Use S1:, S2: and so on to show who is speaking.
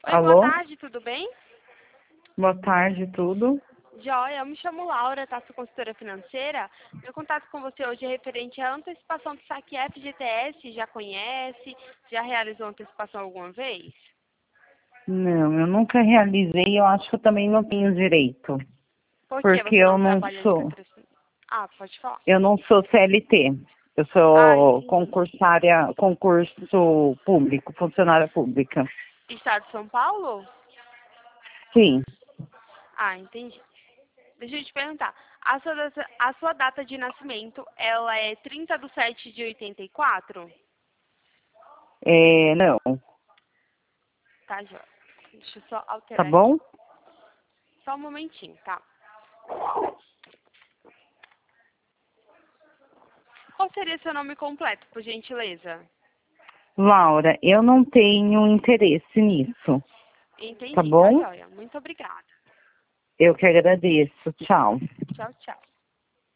S1: Oi, boa
S2: Alô?
S1: tarde, tudo bem?
S2: Boa tarde, tudo?
S1: Joia, eu me chamo Laura, tá? Sou consultora financeira. Meu contato com você hoje é referente à antecipação do saque FGTS. Já conhece? Já realizou antecipação alguma vez?
S2: Não, eu nunca realizei, eu acho que eu também não tenho direito.
S1: Por que
S2: Porque
S1: você não trabalha ali com crescimento? Ah, pode falar.
S2: eu não sou CLT. Eu
S1: Ah,
S2: sou
S1: entendi.
S2: concursária, concurso público, funcionária pública.
S1: Estado de São Paulo?
S2: Sim,
S1: Ah, entendi. Deixa eu te perguntar. A sua data de nascimento, ela é 30/7/84?
S2: não,
S1: Tá, joia. Deixa eu só
S2: tá
S1: alterar aqui.
S2: bom?
S1: Só um momentinho, tá? Qual seria seu nome completo, por gentileza?
S2: Laura, eu não tenho interesse nisso, tá
S1: Entendi, tá
S2: bom?
S1: joia. Muito obrigada.
S2: Eu que agradeço, tchau.
S1: Tchau, tchau.